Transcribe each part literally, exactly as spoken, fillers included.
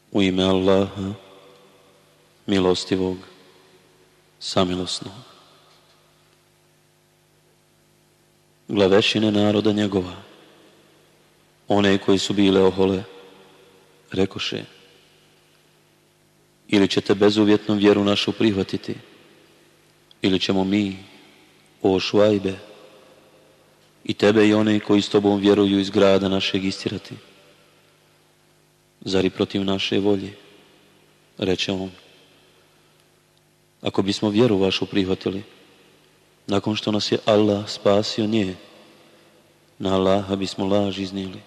U ime Allaha, milostivog, samilosnog. Glavešine naroda njegova, one koji su bile ohole, rekoše: ili ćete bezuvjetnom vjeru našu prihvatiti, ili ćemo mi, o Šuajbe, i tebe i one koji s tobom vjeruju iz grada našeg istirati. Zar i protiv naše volje? Reče on: ako bismo vjeru vašu prihvatili, nakon što nas je Allah spasio nje, na Allaha bismo laž iznijeli.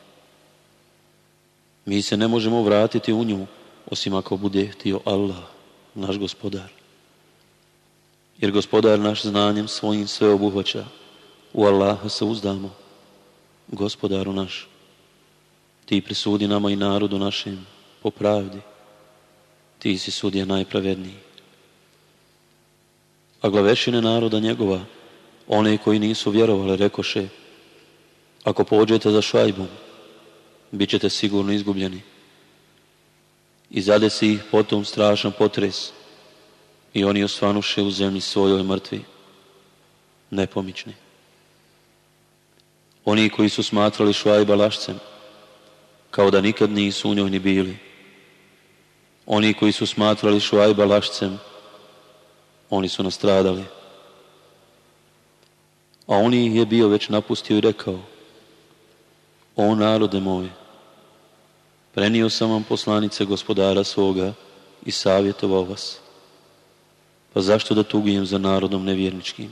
Mi se ne možemo vratiti u nju, osim ako bude htio Allah, naš gospodar. Jer gospodar naš znanjem svojim sve obuhvaća. U Allaha se uzdamo. Gospodaru naš, ti presudi nama i narodu našem po pravdi. Ti si sudija najpravedniji. A glavešine naroda njegova, one koji nisu vjerovali, rekoše: ako pođete za Šuajbom, bit ćete sigurno izgubljeni. I zadesi ih potom strašan potres, i oni osvanuše u zemlji svojoj mrtvi, nepomični. Oni koji su smatrali Šuajba lašcem, kao da nikad nisu u njoj ni bili. Oni koji su smatrali Šuajba lašcem, oni su nastradali. A on ih je bio već napustio i rekao: o narode moj, prenio sam vam poslanice gospodara svoga i savjetovao vas. Pa zašto da tugujem za narodom nevjerničkim?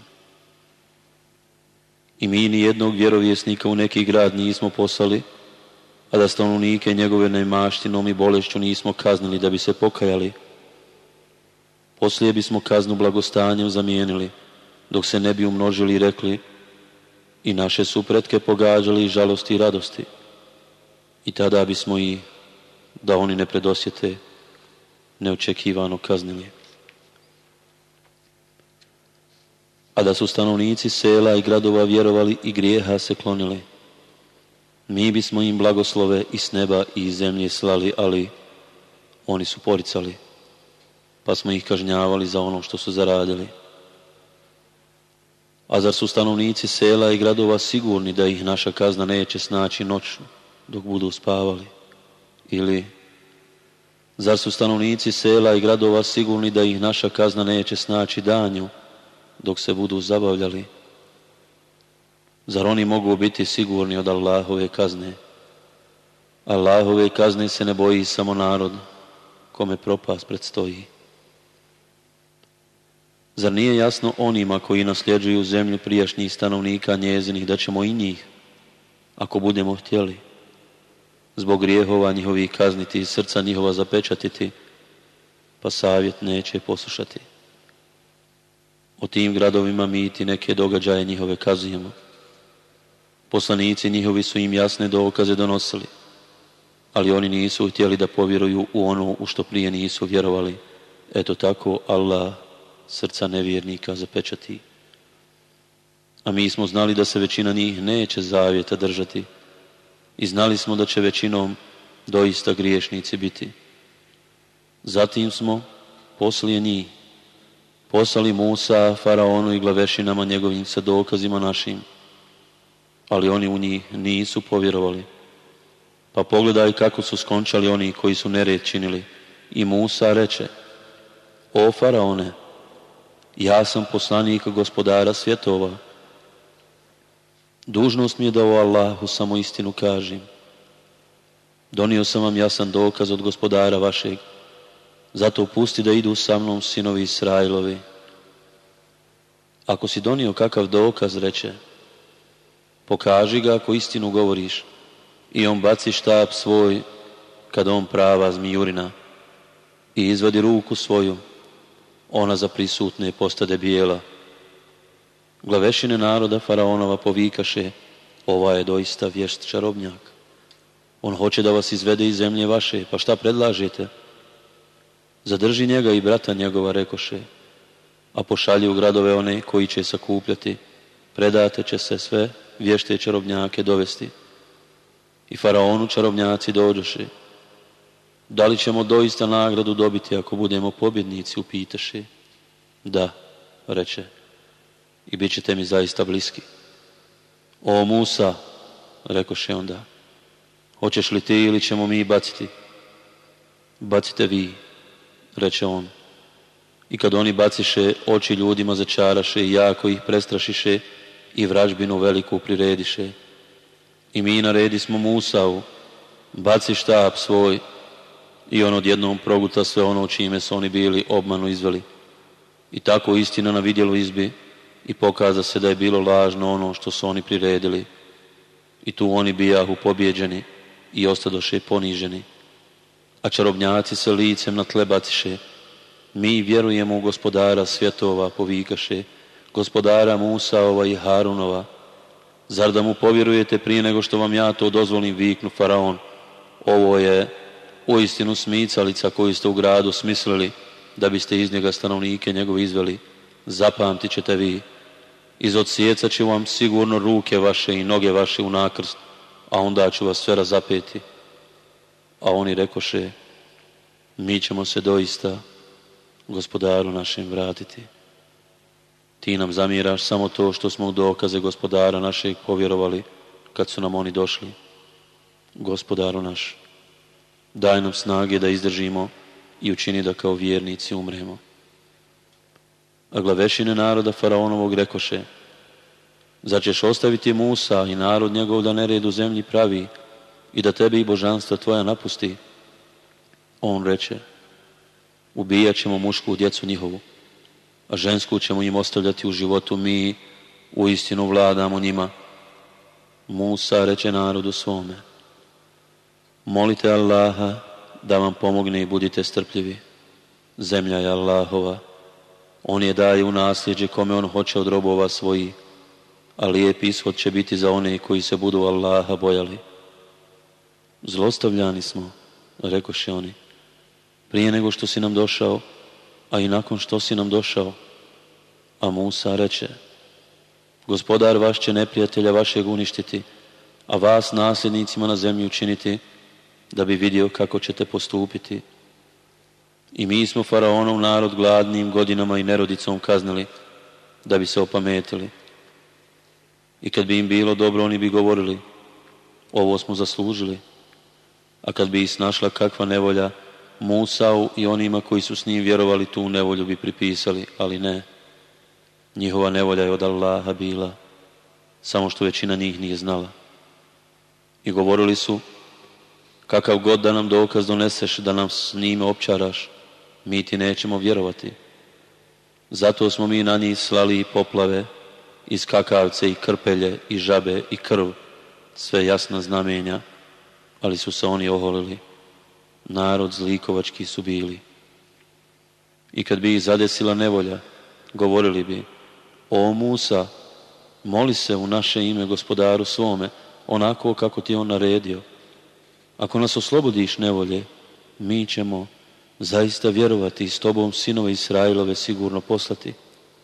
I mi ni jednog vjerovjesnika u neki grad nismo poslali, a da stanovnike njegove neimaštinom i bolešću nismo kaznili da bi se pokajali. Poslije bismo kaznu blagostanjem zamijenili, dok se ne bi umnožili i rekli: i naše su pretke pogađali žalosti i radosti. I tada bismo i, da oni ne predosjete, neočekivano kaznili. A da su stanovnici sela i gradova vjerovali i grijeha se klonili, mi bismo im blagoslove i s neba i iz zemlje slali, ali oni su poricali, pa smo ih kažnjavali za ono što su zaradili. A zar su stanovnici sela i gradova sigurni da ih naša kazna neće snaći noću dok budu spavali? Ili zar su stanovnici sela i gradova sigurni da ih naša kazna neće snaći danju dok se budu zabavljali? Zar oni mogu biti sigurni od Allahove kazne? Allahove kazne se ne boji samo narod kome propast predstoji. Zar nije jasno onima koji nasljeđuju zemlju prijašnjih stanovnika njezinih da ćemo i njih, ako budemo htjeli, zbog grijehova njihovih kazniti i srca njihova zapečatiti, pa savjet neće poslušati. O tim gradovima mi ti neke događaje njihove kazujemo. Poslanici njihovi su im jasne dokaze donosili, ali oni nisu htjeli da povjeruju u ono u što prije nisu vjerovali. Eto tako Allah srca nevjernika zapečati. A mi smo znali da se većina njih neće zavjeta držati i znali smo da će većinom doista griješnici biti. Zatim smo poslije njih poslali Musa faraonu i glavešinama njegovim sa dokazima našim, ali oni u njih nisu povjerovali. Pa pogledaj kako su skončali oni koji su nered činili. I Musa reče: o faraone, ja sam poslanik gospodara svjetova. Dužnost mi je da o Allahu samo istinu kažem. Donio sam vam jasan dokaz od gospodara vašeg, zato pusti da idu sa mnom sinovi Israilovi. Ako si donio kakav dokaz, reče, pokaži ga ako istinu govoriš. I on baci štap svoj kad on prava zmijurina i izvadi ruku svoju, ona za prisutne postade bijela. Glavešine naroda faraonova povikaše: ova je doista vješt čarobnjak. On hoće da vas izvede iz zemlje vaše, pa šta predlažete? Zadrži njega i brata njegova, rekoše, a pošalji u gradove one koji će sakupljati. Predate će se sve vješte čarobnjake dovesti. I faraonu čarobnjaci dođoše. Da li ćemo doista nagradu dobiti ako budemo pobjednici, upitaše. Da, reče, i bit ćete mi zaista bliski. O Musa, rekoše onda, hoćeš li ti ili ćemo mi baciti? Bacite vi, reče on. I kad oni baciše, oči ljudima začaraše i jako ih prestrašiše i vražbinu veliku prirediše. I mi naredismo Musavu, baci štap svoj, i on odjednom proguta sve ono čime su oni bili obmanu izveli. I tako istina na vidjelu izbi i pokaza se da je bilo lažno ono što su oni priredili. I tu oni bijahu pobjeđeni i ostadoše poniženi. A čarobnjaci se licem na tle baciše. Mi vjerujemo u gospodara svjetova, povikaše, gospodara Musaova i Harunova. Zar da mu povjerujete prije nego što vam ja to dozvolim, viknu faraon. Ovo je uistinu smicalica koju ste u gradu smislili da biste iz njega stanovnike njegove izveli. Zapamtit ćete vi. Izodsjecat ću vam sigurno ruke vaše i noge vaše u nakrst, a onda ću vas sve razapeti. A oni rekoše, mi ćemo se doista gospodaru našem vratiti. Ti nam zamiraš samo to što smo u dokaze gospodara našeg povjerovali kad su nam oni došli. Gospodaru naš, daj nam snage da izdržimo i učini da kao vjernici umremo. A glavešine naroda faraonovog rekoše, zar ćeš ostaviti Musa i narod njegov da nered u zemlji pravi i da tebe i božanstva tvoja napusti? On reče, ubijat ćemo mušku djecu njihovu, a žensku ćemo im ostavljati u životu, mi u istinu vladamo njima. Musa reče narodu svome, molite Allaha da vam pomogne i budite strpljivi. Zemlja je Allahova, on je daje u nasljeđe kome on hoće od robova svojih, a lijep ishod će biti za one koji se budu Allaha bojali. Zlostavljani smo, rekoše oni, prije nego što si nam došao, a i nakon što si nam došao. A Musa reče, gospodar vaš će neprijatelja vašeg uništiti, a vas nasljednicima na zemlji učiniti, da bi vidio kako ćete postupiti. I mi smo faraonov narod gladnim godinama i nerodicom kaznili, da bi se opametili. I kad bi im bilo dobro, oni bi govorili, ovo smo zaslužili. A kad bi ih snašla kakva nevolja, Musau i onima koji su s njim vjerovali tu nevolju bi pripisali, ali ne. Njihova nevolja je od Allaha bila, samo što većina njih nije znala. I govorili su, kakav god da nam dokaz doneseš da nam s njime opčaraš, mi ti nećemo vjerovati. Zato smo mi na njih slali i poplave, i skakavce, i krpelje, i žabe, i krv, sve jasna znamenja, ali su se oni oholili. Narod zlikovački su bili. I kad bi ih zadesila nevolja, govorili bi, o Musa, moli se u naše ime gospodaru svome, onako kako ti on naredio. Ako nas oslobodiš nevolje, mi ćemo zaista vjerovati i s tobom sinove Israilove sigurno poslati.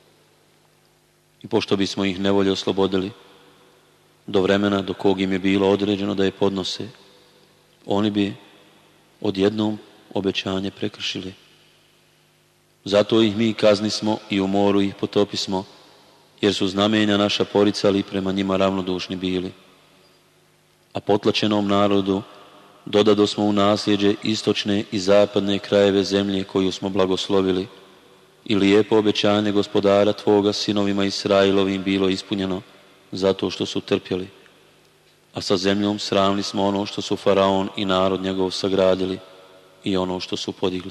I pošto bismo ih nevolje oslobodili, do vremena do kog im je bilo određeno da je podnose, oni bi odjednom obećanje prekršili. Zato ih mi kaznismo i u moru ih potopismo, jer su znamenja naša poricali prema njima ravnodušni bili. A potlačenom narodu dodado smo u nasljeđe istočne i zapadne krajeve zemlje koju smo blagoslovili, i lijepo obećanje gospodara tvoga sinovima Israilovim bilo ispunjeno, zato što su trpjeli. A sa zemljom sravnili smo ono što su faraon i narod njegov sagradili i ono što su podigli.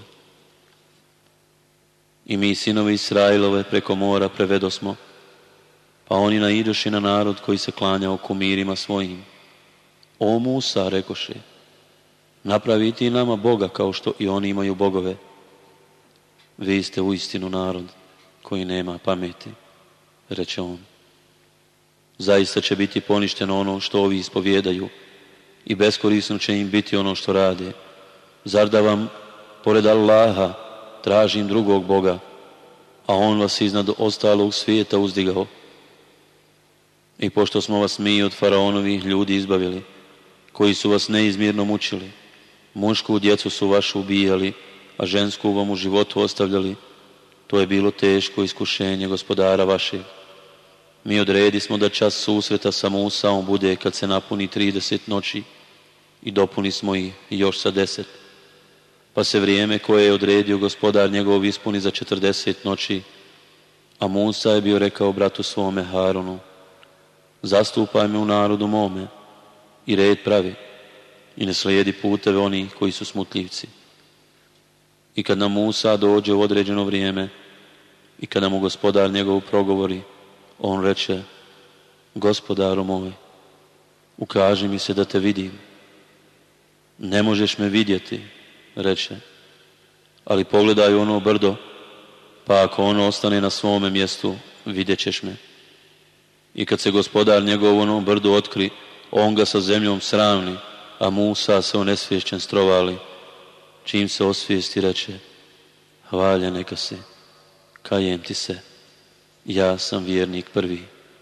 I mi sinovi Israilove preko mora prevedosmo, pa oni naidoši na narod koji se klanjao kumirima svojim. O Musa, rekoše, napravi ti nama Boga kao što i oni imaju bogove. Vi ste uistinu narod koji nema pameti, reče on. Zaista će biti poništeno ono što ovi ispovjedaju i beskorisno će im biti ono što rade. Zar da vam, pored Allaha, tražim drugog Boga, a on vas iznad ostalog svijeta uzdigao? I pošto smo vas mi od faraonovih ljudi izbavili, koji su vas neizmjerno mučili, Mušku djecu su vašu ubijali, a žensku vam u životu ostavljali. To je bilo teško iskušenje gospodara vašeg. Mi odredismo da čas susreta sa Musaom bude kad se napuni trideset noći i dopuni smo ih još sa deset. Pa se vrijeme koje je odredio gospodar njegov ispuni za četrdeset noći, a Musa je bio rekao bratu svome Harunu: zastupaj me u narodu mome i red pravi i ne slijedi puteve onih koji su smutljivci. I kad nam Musa dođe u određeno vrijeme i kada mu gospodar njegov progovori, on reče: gospodaru moj, ukaži mi se da te vidim. Ne možeš me vidjeti, reče, ali pogledaj ono brdo, pa ako ono ostane na svome mjestu, vidjet ćeš me. I kad se gospodar njegov onom brdu otkri, on ga sa zemljom sravni, a Musa se onesvješćen strovali. Čim se osvijesti, reče: hvaljen neka si, kajem ti se, ja sam vjernik prvi.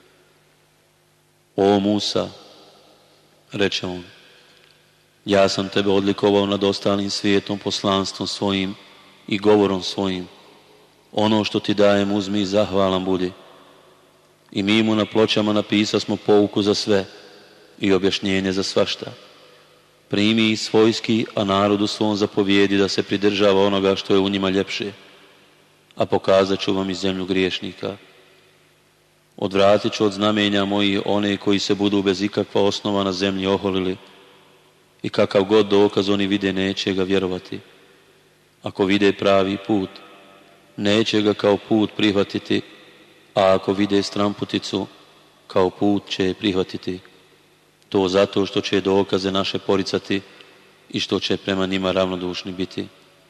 O Musa, reče on, ja sam tebe odlikovao nad ostalim svijetom poslanstvom svojim i govorom svojim. Ono što ti dajem uzmi i zahvalan budi. I mi mu na pločama napisasmo pouku za sve i objašnjenje za svašta. Primi ih svojski, a narodu svom zapovijedi da se pridržava onoga što je u njima ljepše, a pokazat ću vam i zemlju griješnika. Odvratit ću od znamenja mojih one koji se budu bez ikakva osnova na zemlji oholili, i kakav god dokaz oni vide, neće ga vjerovati. Ako vide pravi put, neće ga kao put prihvatiti, a ako vide stramputicu, kao put će je prihvatiti. To zato što će dokaze naše poricati i što će prema njima ravnodušni biti.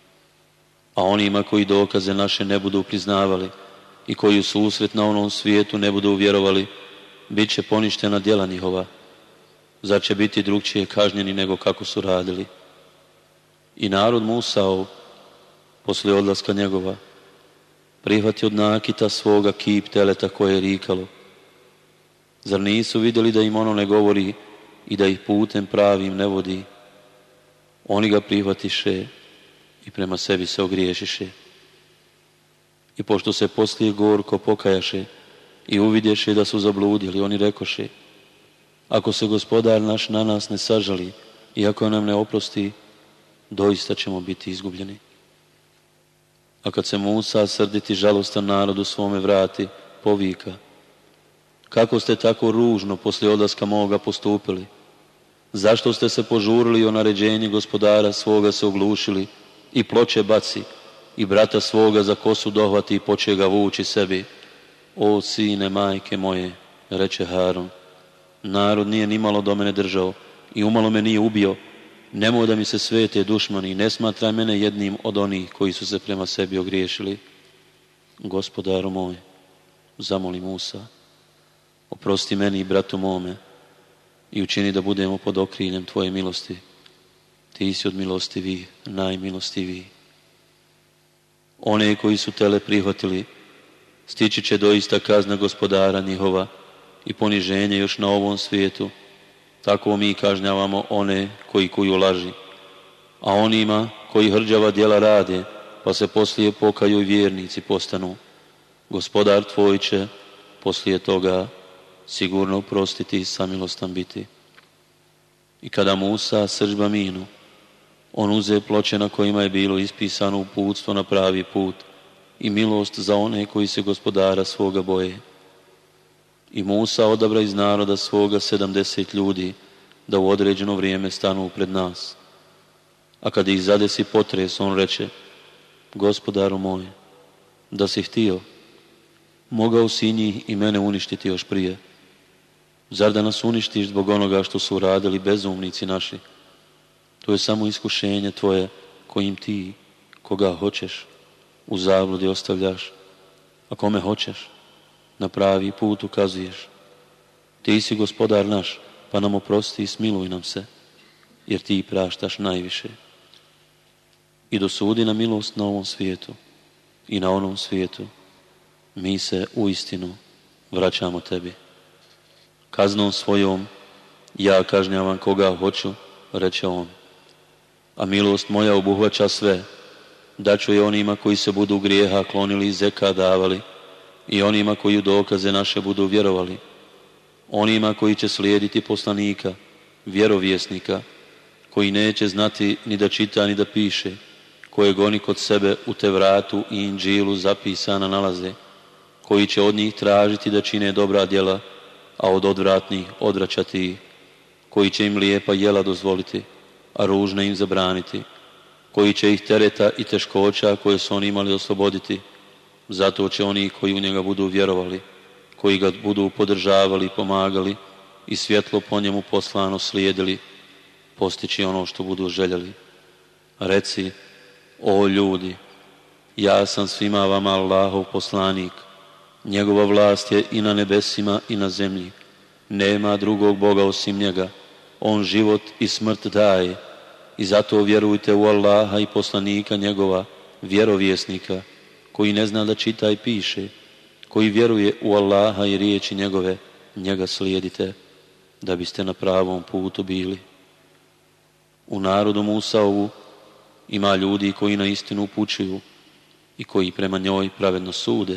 A onima koji dokaze naše ne budu priznavali i koji u susret na onom svijetu ne budu vjerovali, bit će poništena djela njihova. Zar će biti drugčije kažnjeni nego kako su radili? I narod Musaov, poslije odlaska njegova, prihvati od nakita svoga kip teleta koje je rikalo. Zar nisu vidjeli da im ono ne govori i da ih putem pravim ne vodi? Oni ga prihvatiše i prema sebi se ogriješiše. I pošto se poslije gorko pokajaše i uvidješe da su zabludili, oni rekoše: ako se gospodar naš na nas ne sažali i ako nam ne oprosti, doista ćemo biti izgubljeni. A kad se Musa srditi žalostan narodu svome vrati, povika: kako ste tako ružno poslije odlaska moga postupili? Zašto ste se požurili o naređenju gospodara svoga se oglušili i ploče baci i brata svoga za kosu dohvati i poče ga vući sebi? O sine majke moje, reče Haron, narod nije nimalo do mene držao i umalo me nije ubio. Nemoj da mi se svete dušmani i ne smatraj mene jednim od onih koji su se prema sebi ogriješili. Gospodaru moj, zamoli Musa, oprosti meni i bratu mome i učini da budemo pod okriljem tvoje milosti. Ti si od milostivih najmilostiviji. One koji su tele prihvatili, stići će doista kazna gospodara njihova i poniženje još na ovom svijetu. Tako mi kažnjavamo one koji kuju laži. A onima koji hrđava djela rade, pa se poslije pokaju i vjernici postanu, gospodar tvoj će poslije toga sigurno oprostiti i samilostan biti. I kada Musa srdžba minu, on uze ploče na kojima je bilo ispisano uputstvo na pravi put i milost za one koji se gospodara svoga boje. I Musa odabra iz naroda svoga sedamdeset ljudi da u određeno vrijeme stanu pred nas. A kad ih zadesi potres, on reče: gospodaru moj, da si htio, mogao si njih i mene uništiti još prije. Zar da nas uništiš zbog onoga što su uradili bezumnici naši? To je samo iskušenje tvoje kojim ti, koga hoćeš, u zabludi ostavljaš, a kome hoćeš, na pravi put ukazuješ. Ti si gospodar naš, pa nam oprosti i smiluj nam se, jer ti praštaš najviše. I dosudi nam milost na ovom svijetu i na onom svijetu. Mi se uistinu vraćamo tebi. Kaznom svojom ja kažnjavam koga hoću, reče on. A milost moja obuhvaća sve. Daću je onima koji se budu grijeha klonili i zeka davali, i onima koji u dokaze naše budu vjerovali, onima koji će slijediti poslanika, vjerovjesnika, koji neće znati ni da čita ni da piše, kojeg oni kod sebe u Tevratu i Inđilu zapisana nalaze, koji će od njih tražiti da čine dobra djela, a od odvratnih odvraćati ih, koji će im lijepa jela dozvoliti, a ružna im zabraniti, koji će ih tereta i teškoća koje su oni imali osloboditi. Zato će oni koji u njega budu vjerovali, koji ga budu podržavali i pomagali i svjetlo po njemu poslano slijedili, postići ono što budu željeli. Reci, o ljudi, ja sam svima vama Allahov poslanik, njegova vlast je i na nebesima i na zemlji, nema drugog Boga osim njega, on život i smrt daje, i zato vjerujte u Allaha i poslanika njegova, vjerovjesnika, koji ne zna da čita i piše, koji vjeruje u Allaha i riječi njegove, njega slijedite, da biste na pravom putu bili. U narodu Musaovu ima ljudi koji na istinu upućuju i koji prema njoj pravedno sude.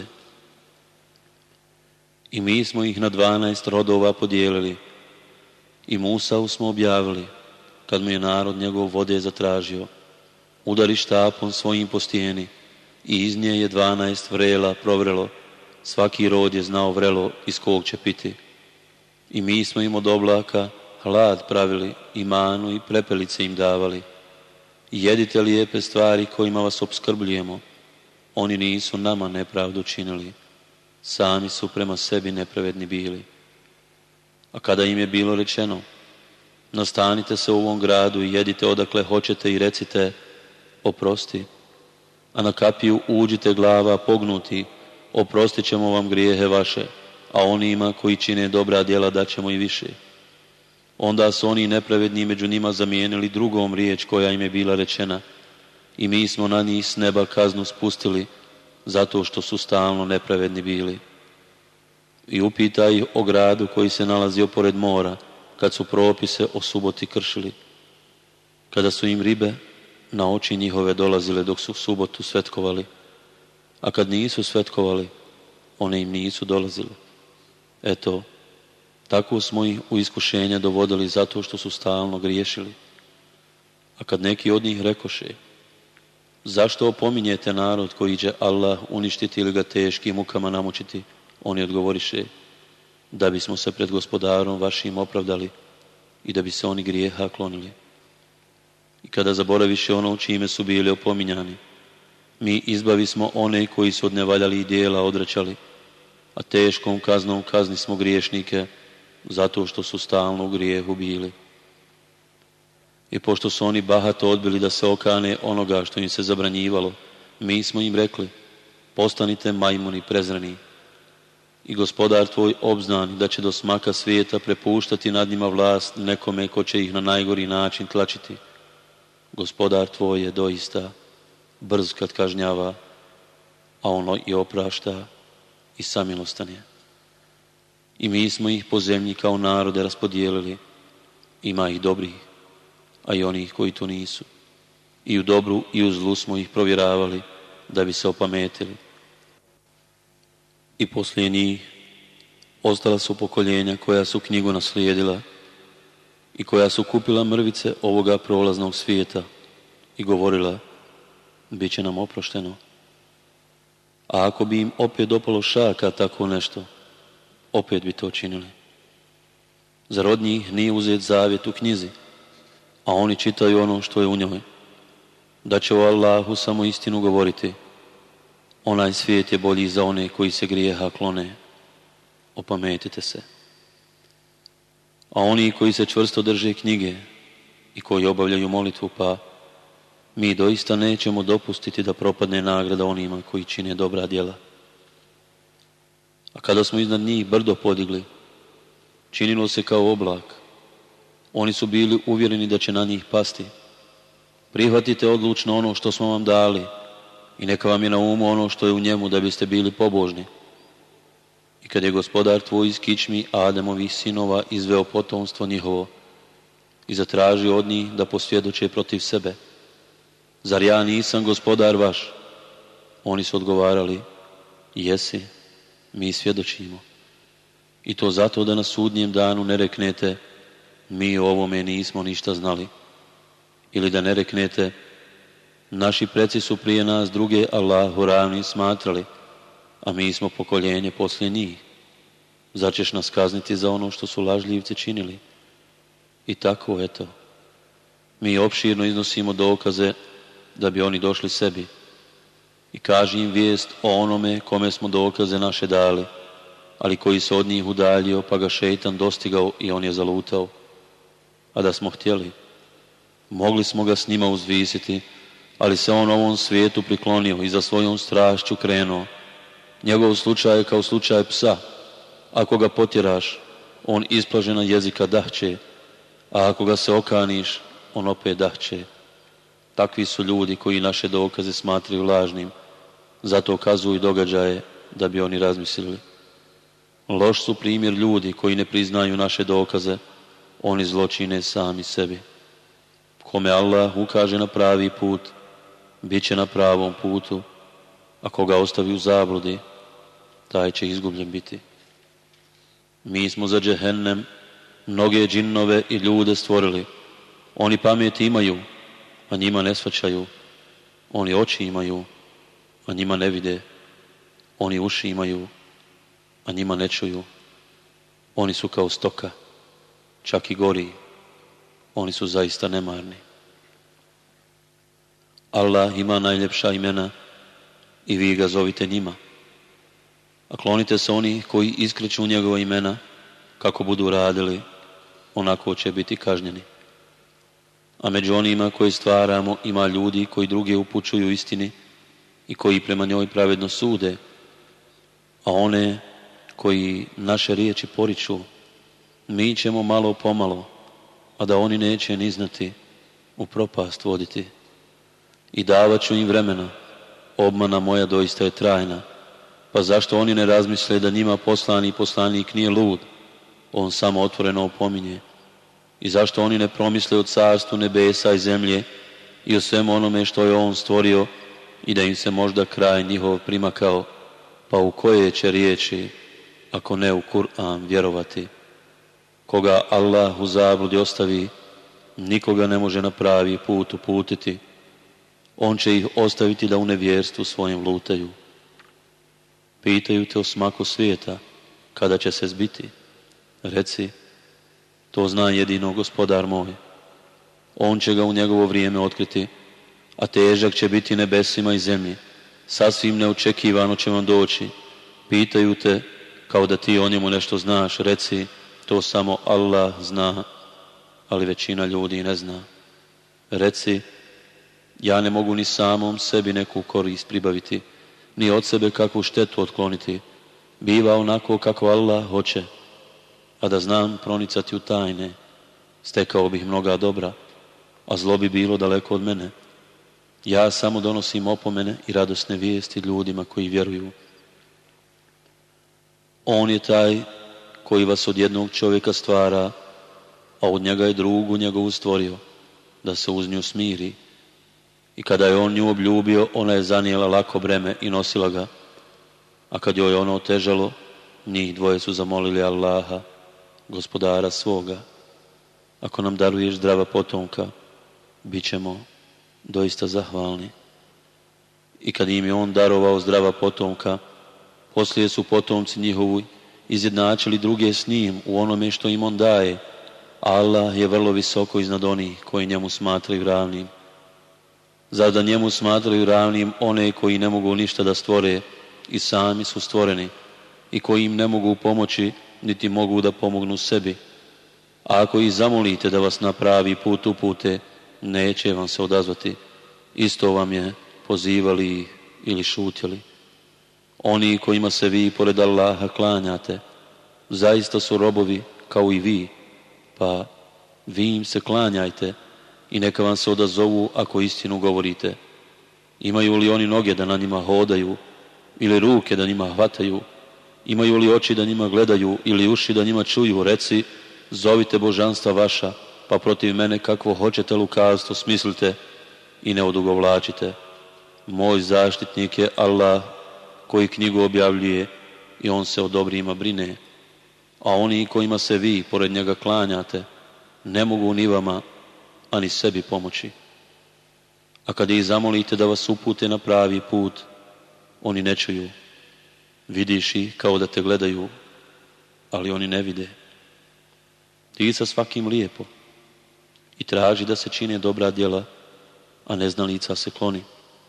I mi smo ih na dvanaest rodova podijelili i Musau smo objavili, kad mu je narod njegov vode zatražio, udari štapom svojim po stijeni, i iz nje je dvanaest vrela provrelo, svaki rod je znao vrelo iz kog će piti. I mi smo im od oblaka hlad pravili, i manu i prepelice im davali. I jedite lijepe stvari kojima vas opskrbljujemo. Oni nisu nama nepravdu činili, sami su prema sebi nepravedni bili. A kada im je bilo rečeno, nastanite se u ovom gradu i jedite odakle hoćete i recite, oprosti, a na kapiju uđite glava pognuti, oprostit ćemo vam grijehe vaše, a onima koji čine dobra djela daćemo i više. Onda su oni nepravedni među njima zamijenili drugom riječ koja im je bila rečena, i mi smo na njih s neba kaznu spustili, zato što su stalno nepravedni bili. I upita ih o gradu koji se nalazio pored mora, kad su propise o suboti kršili, kada su im ribe na oči njihove dolazile dok su subotu svetkovali, a kad nisu svetkovali, one im nisu dolazile. Eto, tako smo ih u iskušenje dovodili zato što su stalno griješili. A kad neki od njih rekoše, zašto opominjete narod koji će Allah uništiti ili ga teškim mukama namučiti, oni odgovoriše, da bismo se pred gospodarom vašim opravdali i da bi se oni grijeha klonili. I kada zaboraviše ono čime su bili opominjani, mi izbavismo one koji su od nevaljalih dijela odvraćali, a teškom kaznom kazni smo griješnike, zato što su stalno u grijehu bili. I pošto su oni bahato odbili da se okane onoga što im se zabranjivalo, mi smo im rekli, postanite majmuni prezreni. I gospodar tvoj obznani da će do smaka svijeta prepuštati nad njima vlast nekome ko će ih na najgori način tlačiti. Gospodar tvoj je doista brz kad kažnjava, a ono i oprašta i samilostan je. I mi smo ih po zemlji kao narode raspodijelili, ima ih dobrih, a i onih koji to nisu. I u dobru i u zlu smo ih provjeravali, da bi se opametili. I poslije njih ostala su pokoljenja koja su knjigu naslijedila i koja su kupila mrvice ovoga prolaznog svijeta i govorila, bit će nam oprošteno. A ako bi im opet dopalo šaka tako nešto, opet bi to činili. Zar od njih nije uzet zavjet u knjizi, a oni čitaju ono što je u njoj, da će o Allahu samo istinu govoriti. Onaj svijet je bolji za one koji se grijeha klone. Opametite se. A oni koji se čvrsto drže knjige i koji obavljaju molitvu, pa mi doista nećemo dopustiti da propadne nagrada onima koji čine dobra djela. A kada smo iznad njih brdo podigli, činilo se kao oblak. Oni su bili uvjereni da će na njih pasti. Prihvatite odlučno ono što smo vam dali i neka vam je na umu ono što je u njemu, da biste bili pobožni. I kad je gospodar tvoj iz kičmi Ademovih sinova izveo potomstvo njihovo i zatražio od njih da posvjedoče protiv sebe, zar ja nisam gospodar vaš? Oni su odgovarali, jesi, mi svjedočimo. I to zato da na sudnjem danu ne reknete, mi o ovome nismo ništa znali. Ili da ne reknete, naši preci su prije nas druge Allahu ravni smatrali, a mi smo pokoljenje poslije njih. Zar ćeš nas kazniti za ono što su lažljivci činili? I tako, eto, mi opširno iznosimo dokaze da bi oni došli sebi. I kaži im vijest o onome kome smo dokaze naše dali, ali koji se od njih udaljio, pa ga šeitan dostigao i on je zalutao. A da smo htjeli, mogli smo ga s njima uzvisiti, ali se on ovom svijetu priklonio i za svojom strašću krenuo. Njegov slučaj je kao slučaj psa. Ako ga potjeraš, on isplažena jezika dahće, a ako ga se okaniš, on opet dahće. Takvi su ljudi koji naše dokaze smatraju lažnim, zato kazuju događaje da bi oni razmislili. Loš su primjer ljudi koji ne priznaju naše dokaze, oni zločine sami sebi. Kome Allah ukaže na pravi put, bit će na pravom putu, a koga ostavi u zabludi, taj će izgubljen biti. Mi smo za džehennem mnoge džinnove i ljude stvorili. Oni pamet imaju, a njima ne shvaćaju. Oni oči imaju, a njima ne vide. Oni uši imaju, a njima ne čuju. Oni su kao stoka, čak i gori. Oni su zaista nemarni. Allah ima najljepša imena i vi ga zovite njima. A klonite se oni koji iskreću njegova imena, kako budu radili, onako će biti kažnjeni. A među onima koji stvaramo ima ljudi koji druge upućuju istini i koji prema njoj pravedno sude, a one koji naše riječi poriču, mi ćemo malo pomalo, a da oni neće ni znati, u propast voditi. I davat ću im vremena, obmana moja doista je trajna, pa zašto oni ne razmisle da njima poslani poslanik nije lud, on samo otvoreno opominje. I zašto oni ne promisle o carstvu nebesa i zemlje i o svemu onome što je on stvorio i da im se možda kraj njihov primakao, pa u koje će riječi, ako ne u Kur'an, vjerovati? Koga Allah u zabludi ostavi, nikoga ne može na pravi put uputiti. On će ih ostaviti da u nevjerstvu svojem lutaju. Pitaju te o smaku svijeta, kada će se zbiti. Reci, to zna jedino gospodar moj. On će ga u njegovo vrijeme otkriti, a težak će biti nebesima i zemlji. Sasvim neočekivano će vam doći. Pitaju te kao da ti o njemu nešto znaš. Reci, to samo Allah zna, ali većina ljudi ne zna. Reci, ja ne mogu ni samom sebi neku korist pribaviti, ni od sebe kakvu štetu otkloniti. Biva onako kako Allah hoće, a da znam pronicati u tajne, stekao bih mnoga dobra, a zlo bi bilo daleko od mene. Ja samo donosim opomene i radosne vijesti ljudima koji vjeruju. On je taj koji vas od jednog čovjeka stvara, a od njega je drugu njegovu stvorio, da se uz nju smiri. I kada je on nju obljubio, ona je zanijela lako breme i nosila ga. A kad joj je ono otežalo, njih dvoje su zamolili Allaha, gospodara svoga. Ako nam daruješ zdrava potomka, bit ćemo doista zahvalni. I kad im je on darovao zdrava potomka, poslije su potomci njihovi izjednačili druge s njim u onome što im on daje. Allah je vrlo visoko iznad onih koji njemu smatraju ravnim. Zar da njemu smatraju ravnim one koji ne mogu ništa da stvore i sami su stvoreni i koji im ne mogu pomoći niti mogu da pomognu sebi? A ako ih zamolite da vas na pravi put upute, neće vam se odazvati. Isto vam je pozivali ih ili šutjeli. Oni kojima se vi pored Allaha klanjate, zaista su robovi kao i vi, pa vi im se klanjajte i neka vam se odazovu ako istinu govorite. Imaju li oni noge da na njima hodaju ili ruke da njima hvataju? Imaju li oči da njima gledaju ili uši da njima čuju? Reci, zovite božanstva vaša, pa protiv mene kakvo hoćete lukavstvo smislite i ne odugovlačite. Moj zaštitnik je Allah koji knjigu objavljuje i on se o dobrima brine. A oni kojima se vi pored njega klanjate ne mogu ni vama, ani sebi pomoći. A kad ih zamolite da vas upute na pravi put, oni ne čuju. Vidiš ih kao da te gledaju, ali oni ne vide. Ti sa svakim lijepo i traži da se čine dobra djela, a neznalica se kloni.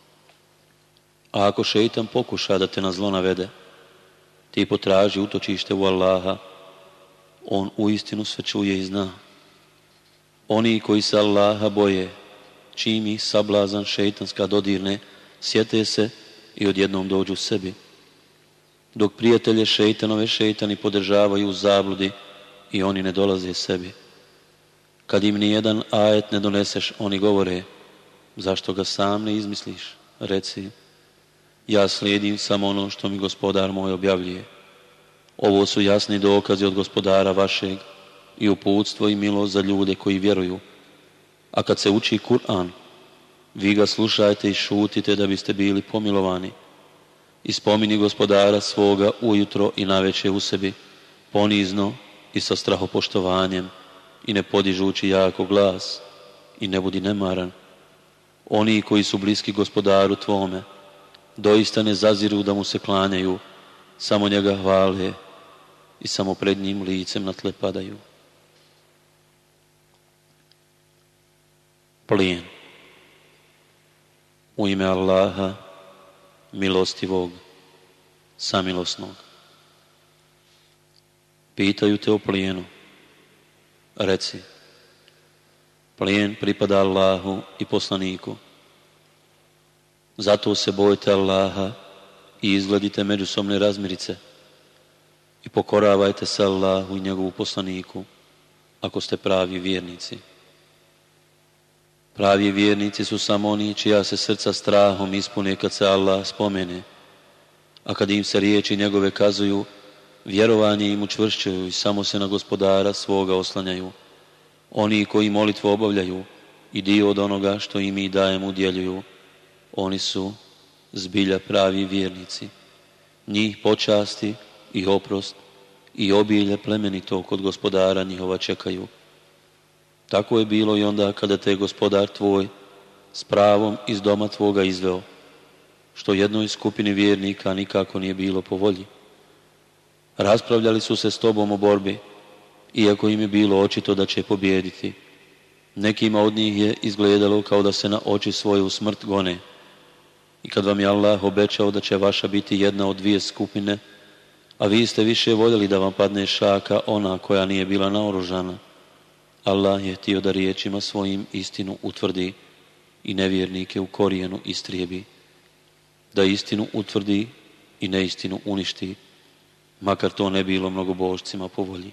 A ako šeitan pokuša da te na zlo navede, ti potraži utočište u Allaha, on uistinu sve čuje i zna. Oni koji se Allaha boje, čim ih sablazan šeitanska dodirne, sjete se i odjednom dođu sebi. Dok prijatelje šeitanove šeitani podržavaju u zabludi i oni ne dolaze sebi. Kad im ni jedan ajet ne doneseš, oni govore, zašto ga sam ne izmisliš? Reci, ja slijedim samo ono što mi gospodar moj objavljuje. Ovo su jasni dokazi od gospodara vašeg i uputstvo i milost za ljude koji vjeruju. A kad se uči Kur'an, vi ga slušajte i šutite da biste bili pomilovani. I spomini gospodara svoga ujutro i navečer u sebi, ponizno i sa strahopoštovanjem i ne podižući jako glas i ne budi nemaran. Oni koji su bliski gospodaru tvome, doista ne zaziru da mu se klanjaju, samo njega hvale i samo pred njim licem na tle padaju. Plijen. U ime Allaha, milostivog, samilosnog. Pitaju te o plijenu. Reci, plijen pripada Allahu i poslaniku. Zato se bojte Allaha i izgledite međusobne razmirice i pokoravajte se Allahu i njegovu poslaniku ako ste pravi vjernici. Pravi vjernici su samo oni čija se srca strahom ispune kad se Allah spomene, a kad im se riječi njegove kazuju, vjerovanje im učvršćuju i samo se na gospodara svoga oslanjaju. Oni koji molitvu obavljaju i dio od onoga što im mi dajemo udjeljuju, oni su zbilja pravi vjernici. Njih počasti i oprost i obilje plemenito kod gospodara njihova čekaju. Tako je bilo i onda kada te gospodar tvoj s pravom iz doma tvoga izveo, što jednoj skupini vjernika nikako nije bilo po volji. Raspravljali su se s tobom o borbi, iako im je bilo očito da će pobijediti. Nekima od njih je izgledalo kao da se na oči svoje u smrt gone. I kad vam je Allah obećao da će vaša biti jedna od dvije skupine, a vi ste više voljeli da vam padne šaka ona koja nije bila naoružana, Allah je htio da riječima svojim istinu utvrdi i nevjernike u korijenu istrijebi, da istinu utvrdi i neistinu uništi, makar to ne bilo mnogobožcima po volji.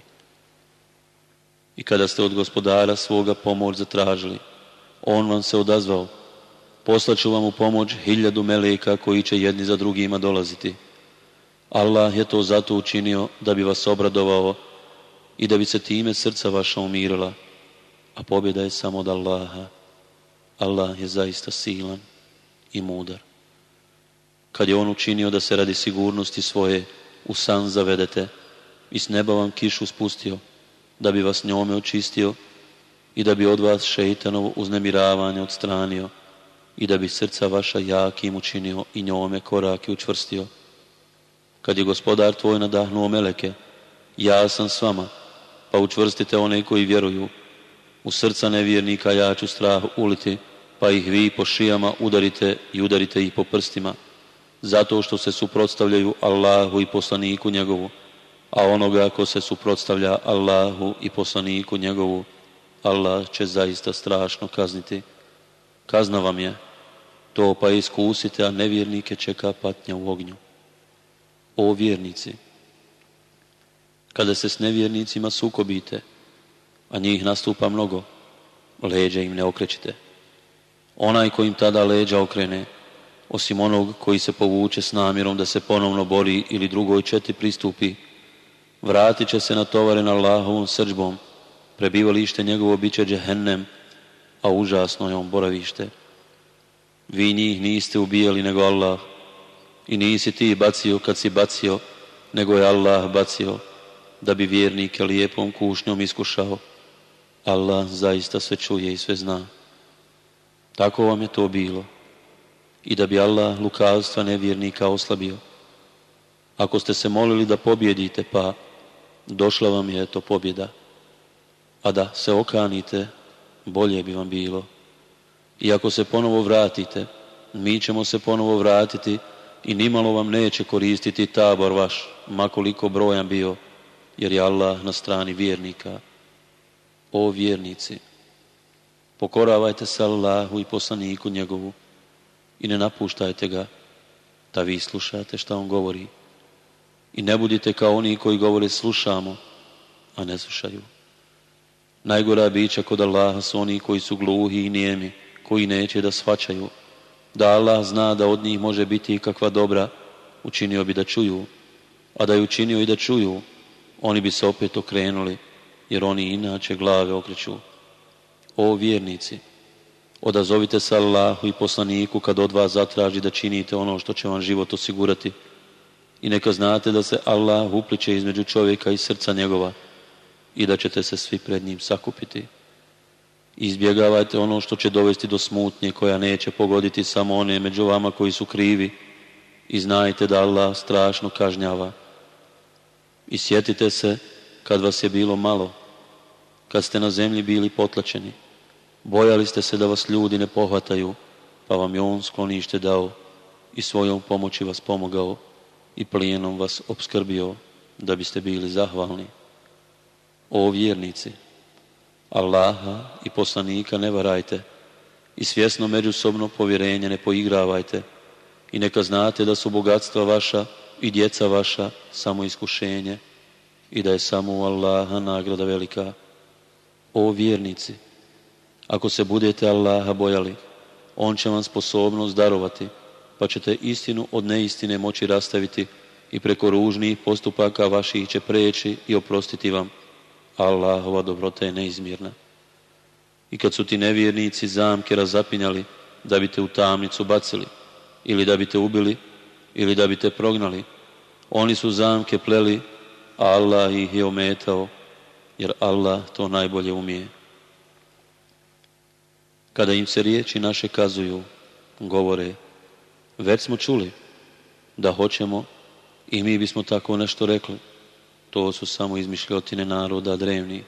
I kada ste od gospodara svoga pomoć zatražili, on vam se odazvao, poslaću vam u pomoć hiljadu meleka koji će jedni za drugima dolaziti. Allah je to zato učinio da bi vas obradovao i da bi se time srca vaša umirila, a pobjeda je samo od Allaha. Allah je zaista silan i mudar. Kad je on učinio da se radi sigurnosti svoje u san zavedete i s neba vam kišu spustio, da bi vas njome očistio i da bi od vas šeitanovo uznemiravanje odstranio i da bi srca vaša jakim učinio i njome korake učvrstio. Kad je gospodar tvoj nadahnuo meleke, ja sam s vama, pa učvrstite one koji vjeruju. U srca nevjernika ja ću strah uliti, pa ih vi po šijama udarite i udarite ih po prstima, zato što se suprotstavljaju Allahu i poslaniku njegovu, a onoga ko se suprotstavlja Allahu i poslaniku njegovu, Allah će zaista strašno kazniti. Kazna vam je, to pa iskusite, a nevjernike čeka patnja u ognju. O vjernici, kada se s nevjernicima sukobite, a njih nastupa mnogo, leđa im ne okrećite. Onaj ko im tada leđa okrene, osim onog koji se povuče s namjerom da se ponovno bori ili drugoj četi pristupi, vratit će se natovaren Allahovom srdžbom, prebivalište njegovo bit će džehennem, a užasno je on boravište. Vi njih niste ubijali nego Allah, i nisi ti bacio kad si bacio, nego je Allah bacio, da bi vjernike lijepom kušnjom iskušao. Allah zaista sve čuje i sve zna. Tako vam je to bilo, i da bi Allah lukavstva nevjernika oslabio. Ako ste se molili da pobjedite, pa došla vam je to pobjeda, a da se okanite, bolje bi vam bilo. I ako se ponovo vratite, mi ćemo se ponovo vratiti i nimalo vam neće koristiti tabor vaš, makoliko brojan bio, jer je Allah na strani vjernika. O vjernici, pokoravajte se Allahu i poslaniku njegovu i ne napuštajte ga, da vi slušate šta on govori. I ne budite kao oni koji govore slušamo, a ne slušaju. Najgora bića kod Allaha su oni koji su gluhi i nijemi, koji neće da shvaćaju. Da Allah zna da od njih može biti ikakva dobra, učinio bi da čuju, a da je učinio i da čuju, oni bi se opet okrenuli, jer oni inače glave okreću. O vjernici, odazovite se Allahu i poslaniku kad od vas zatraži da činite ono što će vam život osigurati, i neka znate da se Allah upliče između čovjeka i srca njegova i da ćete se svi pred njim sakupiti. Izbjegavajte ono što će dovesti do smutnje koja neće pogoditi samo one među vama koji su krivi, i znajte da Allah strašno kažnjava. I sjetite se kad vas je bilo malo, kad ste na zemlji bili potlačeni. Bojali ste se da vas ljudi ne pohvataju, pa vam je On sklonište dao i svojom pomoći vas pomogao i plijenom vas opskrbio, da biste bili zahvalni. O vjernici, Allaha i poslanika ne varajte i svjesno međusobno povjerenje ne poigravajte, i neka znate da su bogatstva vaša i djeca vaša samo iskušenje i da je samo u Allaha nagrada velika. O vjernici, ako se budete Allaha bojali, On će vam sposobnost darovati, pa ćete istinu od neistine moći rastaviti i preko ružnih postupaka vaših će preći i oprostiti vam. Allahova dobrota je neizmjerna. I kad su ti nevjernici zamke razapinjali da bi te u tamnicu bacili, ili da bi te ubili, ili da bi te prognali, oni su zamke pleli, a Allah ih je ometao, jer Allah to najbolje umije. Kada im se riječi naše kazuju, govore, već smo čuli, da hoćemo i mi bismo tako nešto rekli. To su samo izmišljotine naroda drevni.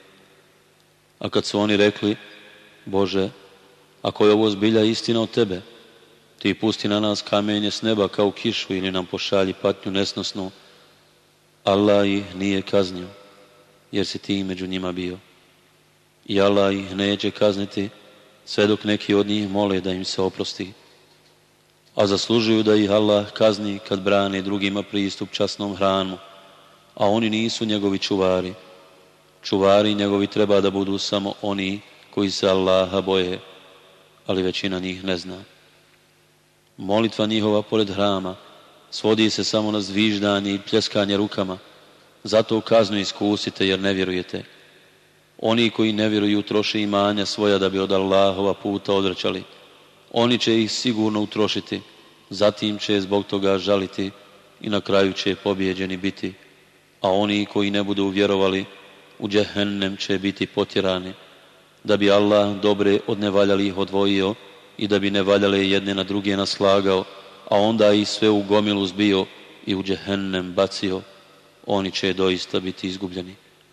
A kad su oni rekli, Bože, ako je ovo zbilja istina od tebe, ti pusti na nas kamenje s neba kao kišu ili nam pošalji patnju nesnosnu, Allah ih nije kaznio, jer si ti među njima bio. I Allah ih neće kazniti sve dok neki od njih mole da im se oprosti. A zaslužuju da ih Allah kazni kad brane drugima pristup časnom hranu, a oni nisu njegovi čuvari. Čuvari njegovi treba da budu samo oni koji se Allaha boje, ali većina njih ne zna. Molitva njihova pored hrama svodi se samo na zviždanje i pljeskanje rukama, zato kaznu iskusite jer ne vjerujete. Oni koji ne vjeruju troše imanja svoja da bi od Allahova puta odvraćali. Oni će ih sigurno utrošiti, zatim će zbog toga žaliti i na kraju će pobjeđeni biti. A oni koji ne budu vjerovali, u džehennem će biti potjerani, da bi Allah dobre od nevaljalih odvojio i da bi nevaljale jedne na druge naslagao, a onda ih sve u gomilu zbio i u džehennem bacio. Oni će doista biti izgubljeni.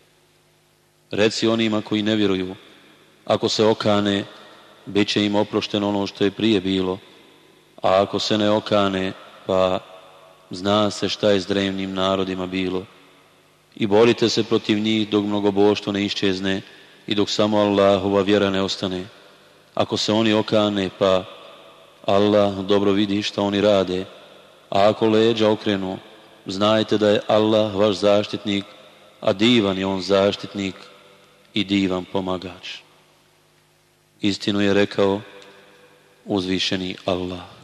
Reci onima koji ne vjeruju, ako se okane, bit će im oprošteno ono što je prije bilo, a ako se ne okane, pa zna se šta je s drevnim narodima bilo. I borite se protiv njih dok mnogoboštvo ne iščezne i dok samo Allahova vjera ne ostane. Ako se oni okane, pa Allah dobro vidi šta oni rade, a ako leđa okrenu, znajte da je Allah vaš zaštitnik, a divan je On zaštitnik i divan pomagač. Istinu je rekao uzvišeni Allah.